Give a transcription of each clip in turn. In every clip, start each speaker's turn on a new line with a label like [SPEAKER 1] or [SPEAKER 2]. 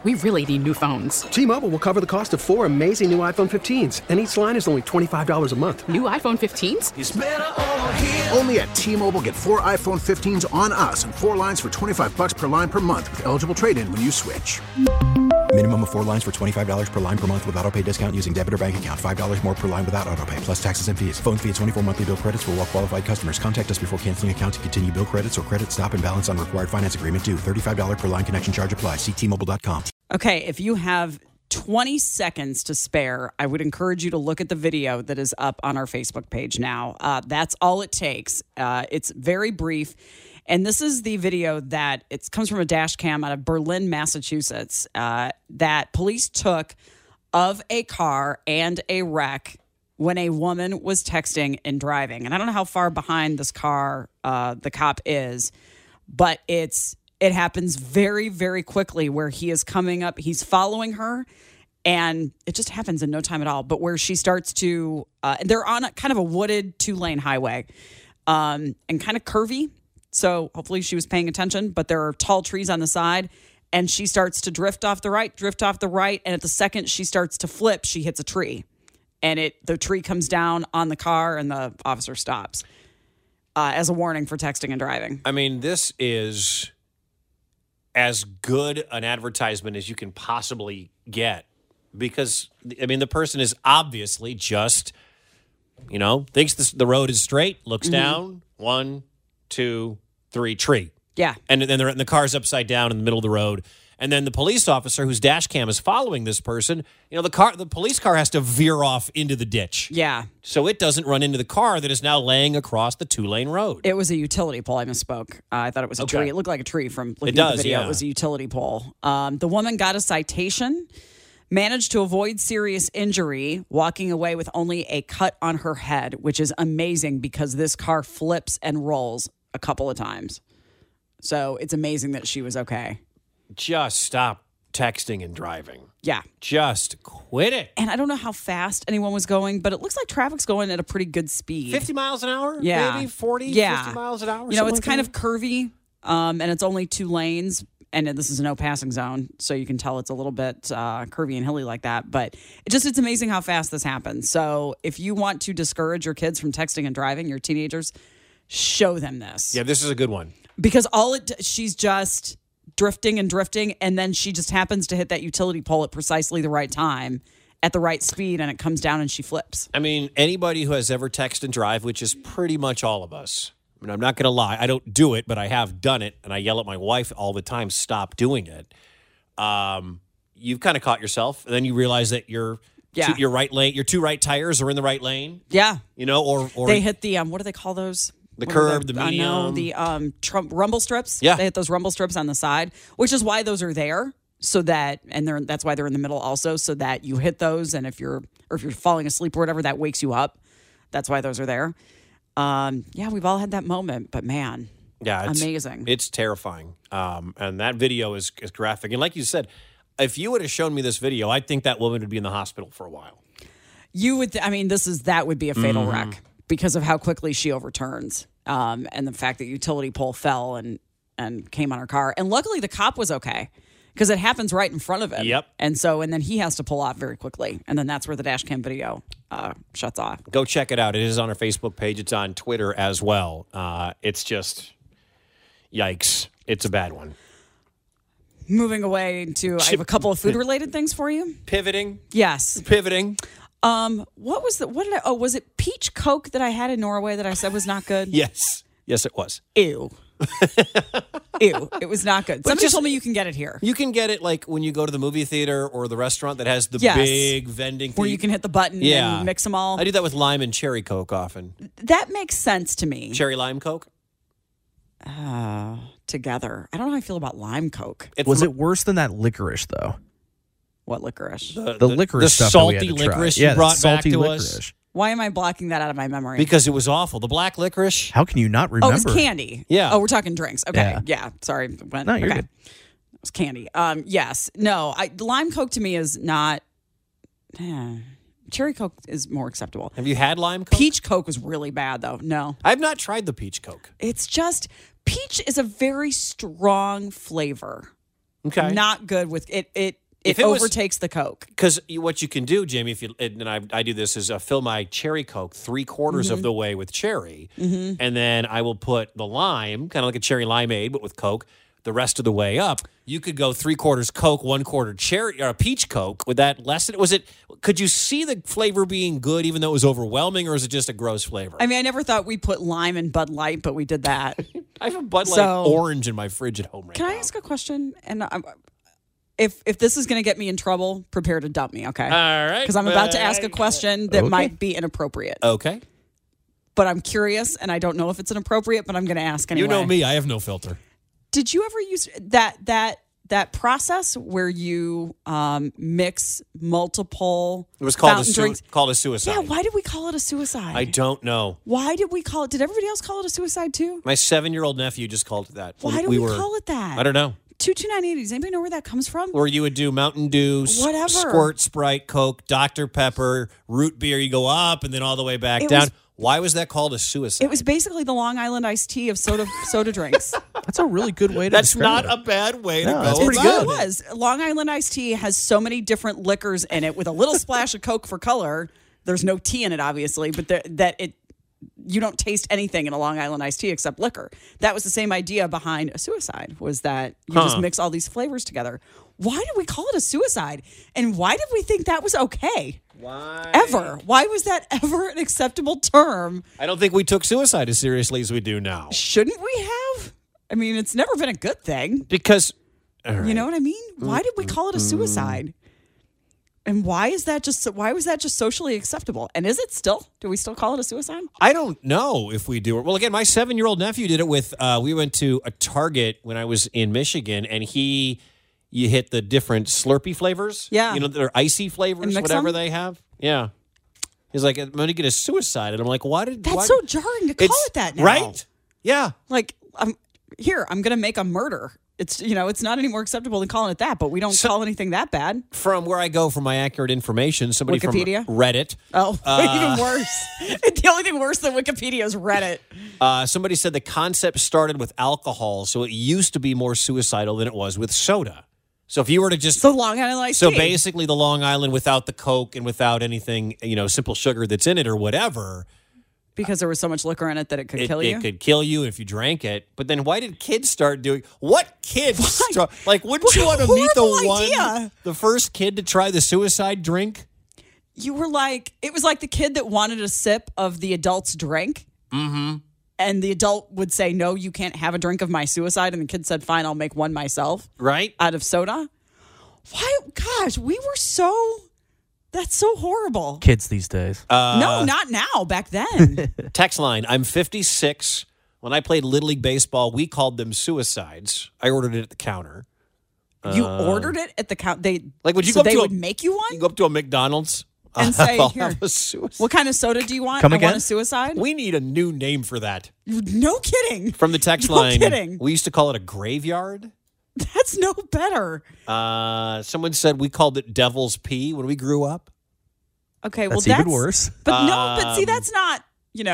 [SPEAKER 1] We really need new phones.
[SPEAKER 2] T-Mobile will cover the cost of 4 amazing new iPhone 15s, and each line is only $25 a month.
[SPEAKER 1] New iPhone 15s?
[SPEAKER 3] It's better over here.
[SPEAKER 4] Only at T-Mobile, get 4 iPhone 15s on us and 4 lines for $25 per line per month with eligible trade-in when you switch.
[SPEAKER 5] Minimum of 4 lines for $25 per line per month with autopay discount using debit or bank account. $5 more per line without autopay, plus taxes and fees. Phone fee at 24 monthly bill credits for well-qualified customers. Contact us before canceling account to continue bill credits or credit stop and balance on required finance agreement due. $35 per line connection charge applies. See T-Mobile.com.
[SPEAKER 6] Okay, if you have 20 seconds to spare, I would encourage you to look at the video that is up on our Facebook page now. That's all it takes. It's very brief. And this is the video that it comes from a dash cam out of Berlin, Massachusetts, that police took of a car and a wreck when a woman was texting and driving. And I don't know how far behind this car the cop is, but it happens very, very quickly where he is coming up, he's following her, and it just happens in no time at all. But where she starts to, they're on kind of a wooded 2-lane highway and kind of curvy. So hopefully she was paying attention, but there are tall trees on the side, and she starts to drift off the right. And at the second she starts to flip, she hits a tree, and the tree comes down on the car, and the officer stops as a warning for texting and driving.
[SPEAKER 7] I mean, this is as good an advertisement as you can possibly get because, I mean, the person is obviously just, thinks the road is straight, looks down, 1, 2, 3, tree.
[SPEAKER 6] Yeah.
[SPEAKER 7] And then the car's upside down in the middle of the road. And then the police officer whose dash cam is following this person, the police car has to veer off into the ditch.
[SPEAKER 6] Yeah.
[SPEAKER 7] So it doesn't run into the car that is now laying across the 2-lane road.
[SPEAKER 6] It was a utility pole. I misspoke. I thought it was a tree. It looked like a tree from looking at the video.
[SPEAKER 7] Yeah.
[SPEAKER 6] It was a utility pole. The woman got a citation, managed to avoid serious injury, walking away with only a cut on her head, which is amazing because this car flips and rolls a couple of times. So it's amazing that she was okay.
[SPEAKER 7] Just stop texting and driving.
[SPEAKER 6] Yeah.
[SPEAKER 7] Just quit it.
[SPEAKER 6] And I don't know how fast anyone was going, but it looks like traffic's going at a pretty good speed.
[SPEAKER 7] 50 miles an hour?
[SPEAKER 6] Yeah.
[SPEAKER 7] Maybe 40,
[SPEAKER 6] yeah.
[SPEAKER 7] 50 miles an hour?
[SPEAKER 6] It's kind of curvy, and it's only 2 lanes, and this is a no passing zone, so you can tell it's a little bit curvy and hilly like that. But it's amazing how fast this happens. So if you want to discourage your kids from texting and driving, your teenagers, show them this.
[SPEAKER 7] Yeah, this is a good one.
[SPEAKER 6] Because she's just drifting, and then she just happens to hit that utility pole at precisely the right time, at the right speed, and it comes down and she flips.
[SPEAKER 7] I mean, anybody who has ever texted and drive, which is pretty much all of us. I mean, I'm not going to lie. I don't do it, but I have done it, and I yell at my wife all the time, stop doing it. You've kind of caught yourself, and then you realize that your right lane, your 2 right tires are in the right lane.
[SPEAKER 6] Yeah.
[SPEAKER 7] Or
[SPEAKER 6] they hit the, what do they call those?
[SPEAKER 7] The curb, the medium.
[SPEAKER 6] I know, the Trump rumble strips.
[SPEAKER 7] Yeah.
[SPEAKER 6] They hit those rumble strips on the side, which is why those are there, so that, and that's why they're in the middle also, so that you hit those, and if you're falling asleep or whatever, that wakes you up. That's why those are there. We've all had that moment, but man, it's amazing.
[SPEAKER 7] It's terrifying. And that video is graphic. And like you said, if you would have shown me this video, I think that woman would be in the hospital for a while.
[SPEAKER 6] You would, that would be a fatal wreck. Because of how quickly she overturns, and the fact that utility pole fell and came on her car. And luckily the cop was okay, because it happens right in front of him.
[SPEAKER 7] Yep.
[SPEAKER 6] And then he has to pull off very quickly. And then that's where the dash cam video shuts off.
[SPEAKER 7] Go check it out. It is on our Facebook page. It's on Twitter as well. It's just, yikes. It's a bad one.
[SPEAKER 6] Moving away to, I have a couple of food-related things for you.
[SPEAKER 7] Pivoting?
[SPEAKER 6] Yes.
[SPEAKER 7] Pivoting.
[SPEAKER 6] Was it peach Coke that I had in Norway that I said was not good?
[SPEAKER 7] Yes, it was.
[SPEAKER 6] Ew. It was not good. Somebody told me you can get it here.
[SPEAKER 7] You can get it like when you go to the movie theater or the restaurant that has the big vending thing.
[SPEAKER 6] Where you can hit the button and mix them all.
[SPEAKER 7] I do that with lime and cherry Coke often.
[SPEAKER 6] That makes sense to me.
[SPEAKER 7] Cherry lime Coke?
[SPEAKER 6] Together. I don't know how I feel about lime Coke.
[SPEAKER 8] Was it worse than that licorice, though?
[SPEAKER 6] What licorice?
[SPEAKER 8] The licorice
[SPEAKER 7] the
[SPEAKER 8] stuff
[SPEAKER 7] salty
[SPEAKER 8] that we had to
[SPEAKER 7] licorice
[SPEAKER 8] try.
[SPEAKER 7] you brought back to
[SPEAKER 8] licorice.
[SPEAKER 7] us.
[SPEAKER 6] Why am I blocking that out of my memory?
[SPEAKER 7] Because it was awful. The black licorice.
[SPEAKER 8] How can you not remember?
[SPEAKER 6] Oh, it was candy.
[SPEAKER 7] Yeah.
[SPEAKER 6] Oh, we're talking drinks. Okay. Yeah. Sorry.
[SPEAKER 8] No, you're good.
[SPEAKER 6] It was candy. Yes. No. Lime Coke to me is not. Cherry Coke is more acceptable.
[SPEAKER 7] Have you had lime Coke?
[SPEAKER 6] Peach Coke was really bad, though. No.
[SPEAKER 7] I've not tried the peach Coke.
[SPEAKER 6] It's just, peach is a very strong flavor.
[SPEAKER 7] Okay.
[SPEAKER 6] Not good with it. It
[SPEAKER 7] If it was-
[SPEAKER 6] overtakes the Coke.
[SPEAKER 7] Because what you can do, Jamie, if you and I do this is fill my cherry Coke 3/4 of the way with cherry, and then I will put the lime, kind of like a cherry limeade, but with Coke, the rest of the way up. You could go 3/4 Coke, 1/4 cherry or a peach Coke. Would that lessen? Could you see the flavor being good, even though it was overwhelming, or is it just a gross flavor?
[SPEAKER 6] I mean, I never thought we put lime in Bud Light, but we did that.
[SPEAKER 7] I have a Bud Light
[SPEAKER 6] So-
[SPEAKER 7] orange in my fridge at home right
[SPEAKER 6] Can
[SPEAKER 7] now.
[SPEAKER 6] I ask a question? And if this is going to get me in trouble, prepare to dump me, okay?
[SPEAKER 7] All right.
[SPEAKER 6] Because I'm about to ask a question that might be inappropriate.
[SPEAKER 7] Okay.
[SPEAKER 6] But I'm curious, and I don't know if it's inappropriate, but I'm going to ask anyway.
[SPEAKER 7] You know me. I have no filter.
[SPEAKER 6] Did you ever use that process where you mix multiple
[SPEAKER 7] It was called
[SPEAKER 6] fountain drinks?
[SPEAKER 7] called a suicide.
[SPEAKER 6] Yeah, why did we call it a suicide?
[SPEAKER 7] I don't know.
[SPEAKER 6] Why did we call it? Did everybody else call it a suicide too?
[SPEAKER 7] My 7-year-old nephew just called it that.
[SPEAKER 6] Why do we call it that?
[SPEAKER 7] I don't know.
[SPEAKER 6] 22980. Does anybody know where that comes from?
[SPEAKER 7] Or you would do Mountain Dew,
[SPEAKER 6] Whatever.
[SPEAKER 7] Squirt, Sprite, Coke, Dr. Pepper, root beer. You go up and then all the way back
[SPEAKER 6] It
[SPEAKER 7] down.
[SPEAKER 6] was-
[SPEAKER 7] Why was that called a suicide?
[SPEAKER 6] It was basically the Long Island iced tea of soda drinks.
[SPEAKER 8] That's a really good way to
[SPEAKER 7] That's
[SPEAKER 8] describe
[SPEAKER 7] not
[SPEAKER 8] it.
[SPEAKER 7] a bad way to
[SPEAKER 8] No,
[SPEAKER 7] go.
[SPEAKER 8] that's pretty
[SPEAKER 7] about
[SPEAKER 6] It was. Long Island iced tea has so many different liquors in it with a little splash of Coke for color. There's no tea in it, obviously, but you don't taste anything in a Long Island iced tea except liquor. That was the same idea behind a suicide, was that you just mix all these flavors together. Why did we call it a suicide? And why did we think that was okay?
[SPEAKER 7] Why?
[SPEAKER 6] Ever. Why was that ever an acceptable term?
[SPEAKER 7] I don't think we took suicide as seriously as we do now.
[SPEAKER 6] Shouldn't we have? I mean, it's never been a good thing.
[SPEAKER 7] Because, all right.
[SPEAKER 6] You know what I mean? Why did we call it a suicide? And why was that just socially acceptable? And is it still? Do we still call it a suicide?
[SPEAKER 7] I don't know if we do it. Well, again, my 7-year-old nephew did it with, we went to a Target when I was in Michigan, and you hit the different Slurpee flavors.
[SPEAKER 6] Yeah.
[SPEAKER 7] You know, they're icy flavors,
[SPEAKER 6] And mix
[SPEAKER 7] whatever
[SPEAKER 6] them?
[SPEAKER 7] they have. Yeah. He's like, I'm going to get a suicide. And I'm like, why did...
[SPEAKER 6] That's
[SPEAKER 7] why?
[SPEAKER 6] so jarring to call
[SPEAKER 7] It's-
[SPEAKER 6] it that now.
[SPEAKER 7] Right? Yeah.
[SPEAKER 6] Like, I'm going to make a murder. It's, it's not any more acceptable than calling it that, but we don't call anything that bad.
[SPEAKER 7] From where I go for my accurate information, somebody
[SPEAKER 6] Wikipedia?
[SPEAKER 7] from Reddit.
[SPEAKER 6] Oh, even worse. The only thing worse than Wikipedia is Reddit.
[SPEAKER 7] Somebody said the concept started with alcohol, so it used to be more suicidal than it was with soda. So if you were to just...
[SPEAKER 6] So Long Island iced
[SPEAKER 7] So
[SPEAKER 6] tea.
[SPEAKER 7] basically the Long Island without the Coke and without anything, simple sugar that's in it or whatever,
[SPEAKER 6] Because there was so much liquor in it that it could kill you?
[SPEAKER 7] it could kill you if you drank it. But then why did kids start doing... What kids? Like, wouldn't you want to meet the
[SPEAKER 6] horrible idea.
[SPEAKER 7] the first kid to try the suicide drink?
[SPEAKER 6] You were like, it was like the kid that wanted a sip of the adult's drink. Mm-hmm. And the adult would say, no, you can't have a drink of my suicide. And the kid said, fine, I'll make one myself.
[SPEAKER 7] Right?
[SPEAKER 6] Out of soda. Why? Gosh, we were that's so horrible.
[SPEAKER 8] Kids these days.
[SPEAKER 6] No, not now. Back then.
[SPEAKER 7] Text line, I'm 56. When I played Little League Baseball, we called them suicides. I ordered it at the counter.
[SPEAKER 6] You ordered it at the count.
[SPEAKER 7] Like, would you
[SPEAKER 6] so
[SPEAKER 7] go up
[SPEAKER 6] they
[SPEAKER 7] to
[SPEAKER 6] would make you one?
[SPEAKER 7] You go up to a McDonald's
[SPEAKER 6] And say,
[SPEAKER 7] I'll
[SPEAKER 6] here,
[SPEAKER 7] have a suicide.
[SPEAKER 6] what kind of soda do you want?
[SPEAKER 8] Come
[SPEAKER 6] I
[SPEAKER 8] again?
[SPEAKER 6] want a suicide?
[SPEAKER 7] We need a new name for that.
[SPEAKER 6] No kidding.
[SPEAKER 7] From the text
[SPEAKER 6] No
[SPEAKER 7] line,
[SPEAKER 6] kidding.
[SPEAKER 7] we used to call it a graveyard.
[SPEAKER 6] That's no better.
[SPEAKER 7] Someone said we called it Devil's Pee when we grew up.
[SPEAKER 6] Okay, well,
[SPEAKER 8] That's even worse.
[SPEAKER 6] But no, but see, that's not,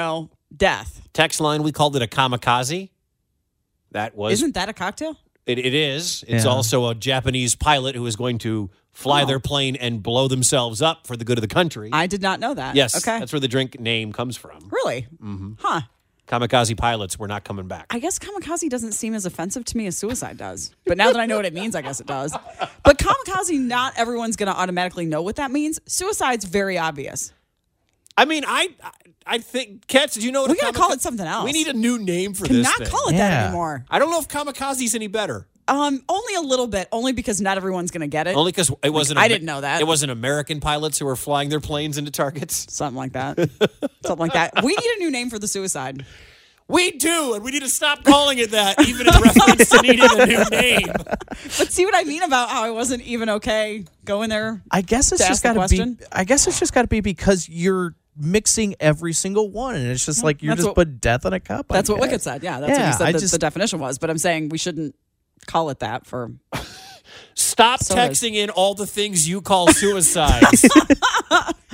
[SPEAKER 6] death.
[SPEAKER 7] Text line, we called it a kamikaze. That was
[SPEAKER 6] Isn't that a cocktail?
[SPEAKER 7] it is. It's
[SPEAKER 8] Yeah.
[SPEAKER 7] also a Japanese pilot who is going to fly their plane and blow themselves up for the good of the country.
[SPEAKER 6] I did not know that.
[SPEAKER 7] Yes,
[SPEAKER 6] Okay.
[SPEAKER 7] that's where the drink name comes from.
[SPEAKER 6] Really? Mm-hmm. Huh.
[SPEAKER 7] Kamikaze pilots were not coming back.
[SPEAKER 6] I guess kamikaze doesn't seem as offensive to me as suicide does. But now that I know what it means, I guess it does. But kamikaze, not everyone's going to automatically know what that means. Suicide's very obvious.
[SPEAKER 7] I mean, I think, Katz, did you know what
[SPEAKER 6] We
[SPEAKER 7] a
[SPEAKER 6] gotta call it something else.
[SPEAKER 7] We need a new name for this
[SPEAKER 6] Cannot
[SPEAKER 7] thing.
[SPEAKER 6] call it that
[SPEAKER 8] Yeah.
[SPEAKER 6] anymore.
[SPEAKER 7] I don't know if kamikaze's any better.
[SPEAKER 6] Only a little bit. Only because not everyone's going to get it.
[SPEAKER 7] Only because it wasn't.
[SPEAKER 6] I didn't know that.
[SPEAKER 7] It wasn't American pilots who were flying their planes into targets.
[SPEAKER 6] Something like that. Something like that. We need a new name for the suicide.
[SPEAKER 7] We do, and we need to stop calling it that, even in reference to needing a new name.
[SPEAKER 6] But see what I mean about how I wasn't even okay going there?
[SPEAKER 8] I guess it's
[SPEAKER 6] To
[SPEAKER 8] just
[SPEAKER 6] ask the
[SPEAKER 8] got to be.
[SPEAKER 6] question?
[SPEAKER 8] I guess it's just got to be because you're mixing every single one, and it's just like you're
[SPEAKER 6] That's
[SPEAKER 8] just
[SPEAKER 6] what-
[SPEAKER 8] put death in a cup. I
[SPEAKER 6] That's what
[SPEAKER 8] guess.
[SPEAKER 6] Wicked said. Yeah, that's what
[SPEAKER 8] Yeah,
[SPEAKER 6] he said
[SPEAKER 8] I
[SPEAKER 6] the,
[SPEAKER 8] just-
[SPEAKER 6] the definition was. But I'm saying we shouldn't call it that for...
[SPEAKER 7] Stop
[SPEAKER 6] Sodas.
[SPEAKER 7] texting in all the things you call suicides.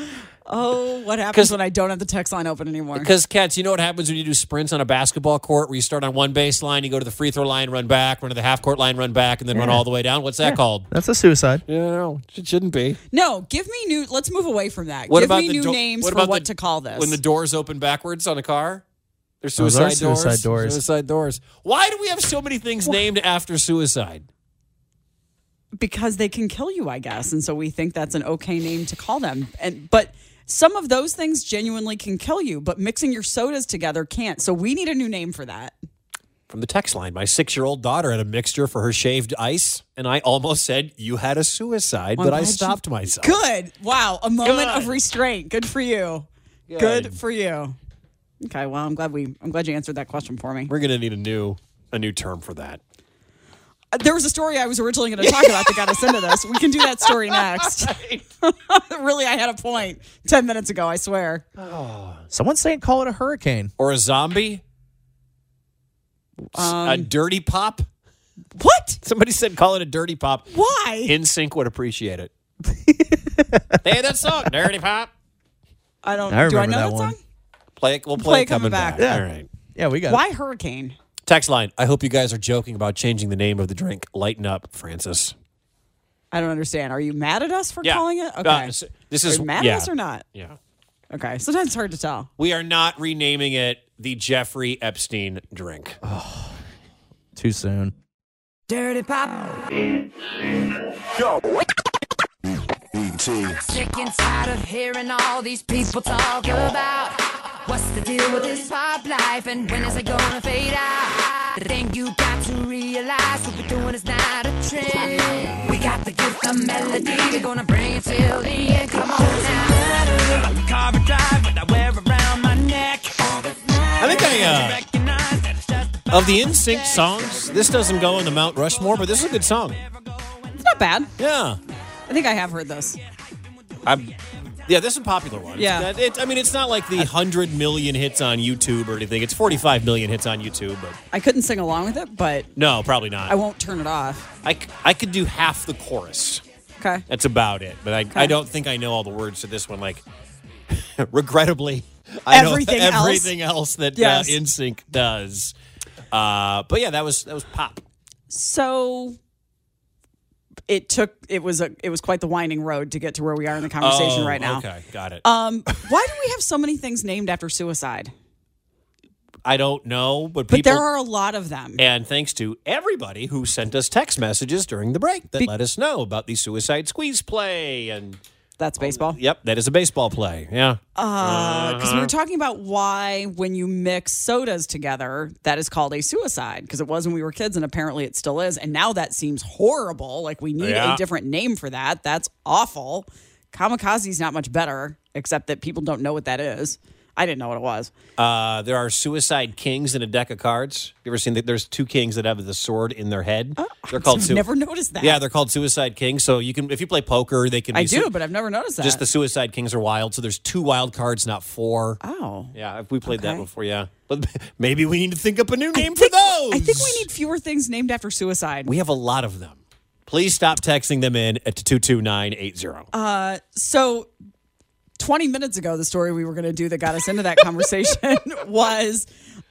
[SPEAKER 6] Oh, what happens when I don't have the text line open anymore?
[SPEAKER 7] Because, Cats, you know what happens when you do sprints on a basketball court where you start on one baseline, you go to the free throw line, run back, run to the half-court line, run back, and then run all the way down? What's that called?
[SPEAKER 8] That's a suicide.
[SPEAKER 7] Yeah, no, it shouldn't be.
[SPEAKER 6] No, give me new. Let's move away from that.
[SPEAKER 7] What
[SPEAKER 6] give
[SPEAKER 7] about
[SPEAKER 6] me
[SPEAKER 7] the
[SPEAKER 6] new names for what to call this.
[SPEAKER 7] When the doors open backwards on a car? They're
[SPEAKER 8] Those are
[SPEAKER 7] suicide doors.
[SPEAKER 8] suicide doors.
[SPEAKER 7] Suicide doors. Why do we have so many things named after suicide?
[SPEAKER 6] Because they can kill you, I guess, and so we think that's an okay name to call them. But some of those things genuinely can kill you, but mixing your sodas together can't. So we need a new name for that.
[SPEAKER 7] From the text line, my 6-year-old daughter had a mixture for her shaved ice, and I almost said, you had a suicide, but I stopped myself.
[SPEAKER 6] Good. Wow. A moment of restraint. Good for you. Good for you. Okay. Well, I'm glad you answered that question for me.
[SPEAKER 7] We're going to need a new term for that.
[SPEAKER 6] There was a story I was originally going to talk about that got us into this. We can do that story next. Really, I had a point 10 minutes ago, I swear.
[SPEAKER 8] Someone's saying call it a hurricane.
[SPEAKER 7] Or a zombie? A dirty pop?
[SPEAKER 6] What?
[SPEAKER 7] Somebody said call it a dirty pop.
[SPEAKER 6] Why?
[SPEAKER 7] NSYNC would appreciate it. Hey, that song, Dirty Pop.
[SPEAKER 6] Do I know
[SPEAKER 8] remember
[SPEAKER 6] that
[SPEAKER 8] one.
[SPEAKER 6] song?
[SPEAKER 7] We'll play it coming back.
[SPEAKER 8] Yeah.
[SPEAKER 7] All right.
[SPEAKER 8] Yeah, we got
[SPEAKER 6] Why hurricane?
[SPEAKER 7] Text line. I hope you guys are joking about changing the name of the drink. Lighten up, Francis.
[SPEAKER 6] I don't understand. Are you mad at us for calling it? Okay.
[SPEAKER 7] This
[SPEAKER 6] Are
[SPEAKER 7] is
[SPEAKER 6] you mad at us or not?
[SPEAKER 7] Yeah.
[SPEAKER 6] Okay. Sometimes it's hard to tell.
[SPEAKER 7] We are not renaming it the Jeffrey Epstein drink.
[SPEAKER 8] too soon.
[SPEAKER 3] Dirty Pop. Sick and tired of hearing all these people talk about what's the deal with this pop life and when is it gonna fade out? The thing you got to realize what we're doing is not a trend. We got the gift of melody, we're gonna bring it till the end. Come on now. Carver drive what I wear around my neck.
[SPEAKER 7] I think of the NSYNC songs, this doesn't go in the Mount Rushmore, but this is a good song.
[SPEAKER 6] It's not bad.
[SPEAKER 7] Yeah.
[SPEAKER 6] I think I have heard this.
[SPEAKER 7] Yeah, this is a popular one.
[SPEAKER 6] Yeah.
[SPEAKER 7] It's not like the 100 million hits on YouTube or anything. It's 45 million hits on YouTube. But
[SPEAKER 6] I couldn't sing along with it, but
[SPEAKER 7] no, probably not.
[SPEAKER 6] I won't turn it off.
[SPEAKER 7] I could do half the chorus.
[SPEAKER 6] Okay.
[SPEAKER 7] That's about it. But I don't think I know all the words to this one. Like, regrettably, I know everything else that NSYNC does. But yeah, that was pop.
[SPEAKER 6] So it was quite the winding road to get to where we are in the conversation right now.
[SPEAKER 7] Okay, got it.
[SPEAKER 6] Why do we have so many things named after suicide?
[SPEAKER 7] I don't know, but
[SPEAKER 6] there are a lot of them.
[SPEAKER 7] And thanks to everybody who sent us text messages during the break that let us know about the Suicide Squeeze play. And
[SPEAKER 6] that's baseball?
[SPEAKER 7] Yep, that is a baseball play. Yeah.
[SPEAKER 6] Because we were talking about why when you mix sodas together, that is called a suicide. Because it was when we were kids, and apparently it still is. And now that seems horrible. Like we need a different name for that. That's awful. Kamikaze is not much better, except that people don't know what that is. I didn't know what it was.
[SPEAKER 7] There are suicide kings in a deck of cards. You ever seen that? There's two kings that have the sword in their head. They're called.
[SPEAKER 6] I've never noticed that.
[SPEAKER 7] Yeah, they're called suicide kings. So you can, if you play poker, they can.
[SPEAKER 6] I do, but I've never noticed that.
[SPEAKER 7] Just the suicide kings are wild. So there's 2 wild cards, not 4.
[SPEAKER 6] Oh,
[SPEAKER 7] yeah. We played that before. Yeah, but maybe we need to think up a new name for those.
[SPEAKER 6] I think we need fewer things named after suicide.
[SPEAKER 7] We have a lot of them. Please stop texting them in at 22980.
[SPEAKER 6] So 20 minutes ago, the story we were going to do that got us into that conversation was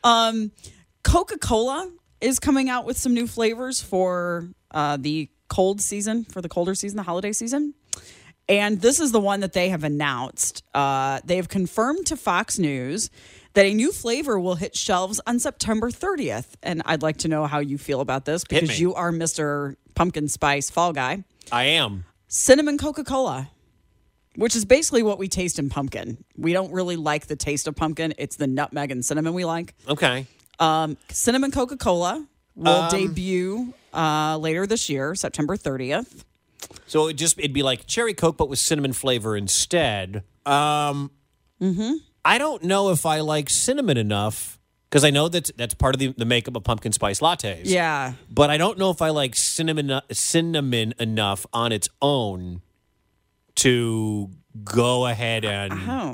[SPEAKER 6] Coca-Cola is coming out with some new flavors for the colder season, the holiday season. And this is the one that they have announced. They have confirmed to Fox News that a new flavor will hit shelves on September 30th. And I'd like to know how you feel about this because you are Mr. Pumpkin Spice Fall Guy.
[SPEAKER 7] I am. Cinnamon
[SPEAKER 6] Coca-Cola. Which is basically what we taste in pumpkin. We don't really like the taste of pumpkin. It's the nutmeg and cinnamon we like.
[SPEAKER 7] Okay.
[SPEAKER 6] Cinnamon Coca-Cola will debut later this year, September 30th.
[SPEAKER 7] So it'd be like cherry Coke, but with cinnamon flavor instead. I don't know if I like cinnamon enough because I know that's part of the makeup of pumpkin spice lattes.
[SPEAKER 6] Yeah.
[SPEAKER 7] But I don't know if I like cinnamon enough on its own to go ahead and,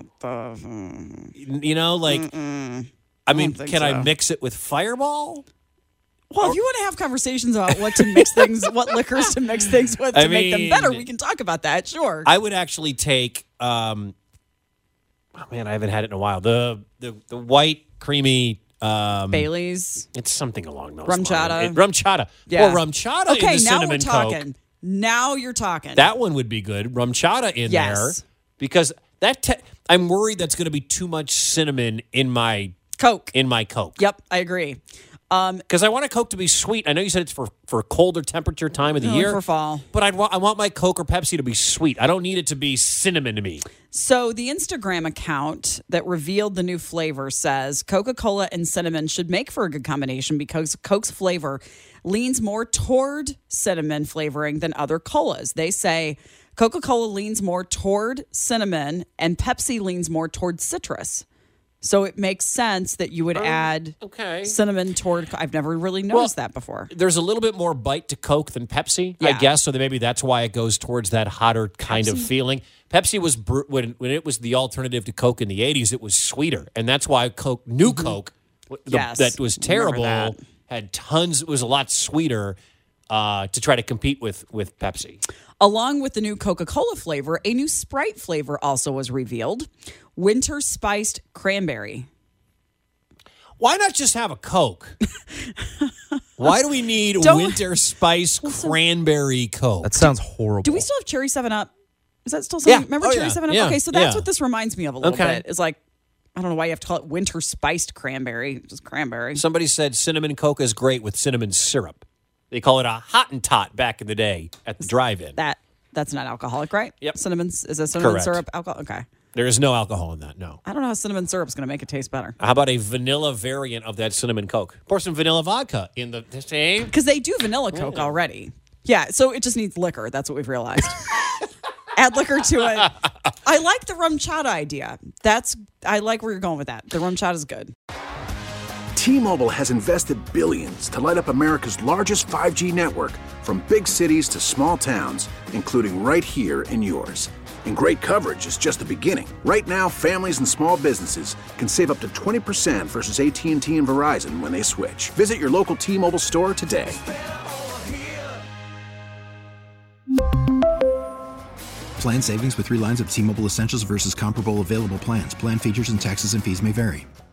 [SPEAKER 7] you know, like, I mean, can I mix it with Fireball?
[SPEAKER 6] Well, if you want to have conversations about what to mix things, what liquors to mix things with to make them better, we can talk about that, sure.
[SPEAKER 7] I would actually take Oh, man, I haven't had it in a while. The white, creamy...
[SPEAKER 6] Bailey's.
[SPEAKER 7] It's something along those
[SPEAKER 6] Rum chata.
[SPEAKER 7] lines. Rum chata.
[SPEAKER 6] Yeah.
[SPEAKER 7] Or rum chata
[SPEAKER 6] Okay,
[SPEAKER 7] in the
[SPEAKER 6] now
[SPEAKER 7] cinnamon
[SPEAKER 6] we're talking.
[SPEAKER 7] Coke.
[SPEAKER 6] Now you're talking.
[SPEAKER 7] That one would be good. Rum chata in
[SPEAKER 6] Yes.
[SPEAKER 7] there. Because I'm worried that's going to be too much cinnamon in my
[SPEAKER 6] Coke.
[SPEAKER 7] Yep,
[SPEAKER 6] I agree.
[SPEAKER 7] Because I want a Coke to be sweet. I know you said it's for colder temperature time of the year.
[SPEAKER 6] For fall.
[SPEAKER 7] But I want my Coke or Pepsi to be sweet. I don't need it to be cinnamon to me.
[SPEAKER 6] So the Instagram account that revealed the new flavor says Coca-Cola and cinnamon should make for a good combination because Coke's flavor leans more toward cinnamon flavoring than other colas. They say Coca-Cola leans more toward cinnamon and Pepsi leans more toward citrus. So it makes sense that you would add cinnamon toward... I've never really noticed that before.
[SPEAKER 7] There's a little bit more bite to Coke than Pepsi, I guess. So maybe that's why it goes towards that hotter kind of feeling. Pepsi was, when it was the alternative to Coke in the 80s, it was sweeter. And that's why Coke, Coke, that was terrible, had tons... It was a lot sweeter to try to compete with Pepsi.
[SPEAKER 6] Along with the new Coca-Cola flavor, a new Sprite flavor also was revealed. Winter Spiced Cranberry.
[SPEAKER 7] Why not just have a Coke? Why do we need Winter Spiced Cranberry Coke?
[SPEAKER 8] That sounds horrible.
[SPEAKER 6] Do we still have Cherry 7-Up? Is that still something?
[SPEAKER 7] Yeah.
[SPEAKER 6] Remember Cherry 7-Up?
[SPEAKER 7] Yeah.
[SPEAKER 6] Okay, so that's what this reminds me of a little
[SPEAKER 7] Okay.
[SPEAKER 6] bit. It's like, I don't know why you have to call it Winter Spiced Cranberry. Just cranberry.
[SPEAKER 7] Somebody said cinnamon Coke is great with cinnamon syrup. They call it a Hottentot back in the day at the drive-in.
[SPEAKER 6] That's not alcoholic, right?
[SPEAKER 7] Yep.
[SPEAKER 6] Is that cinnamon
[SPEAKER 7] Correct.
[SPEAKER 6] syrup alcohol? Okay.
[SPEAKER 7] There is no alcohol in that, no.
[SPEAKER 6] I don't know how cinnamon syrup's going to make it taste better.
[SPEAKER 7] How about a vanilla variant of that cinnamon Coke? Pour some vanilla vodka in the same.
[SPEAKER 6] Because they do vanilla Coke already. Yeah, so it just needs liquor. That's what we've realized. Add liquor to it. I like the rum chata idea. I like where you're going with that. The rum chata is good.
[SPEAKER 4] T-Mobile has invested billions to light up America's largest 5G network, from big cities to small towns, including right here in yours. And great coverage is just the beginning. Right now, families and small businesses can save up to 20% versus AT&T and Verizon when they switch. Visit your local T-Mobile store today.
[SPEAKER 5] Plan savings with 3 lines of T-Mobile Essentials versus comparable available plans. Plan features and taxes and fees may vary.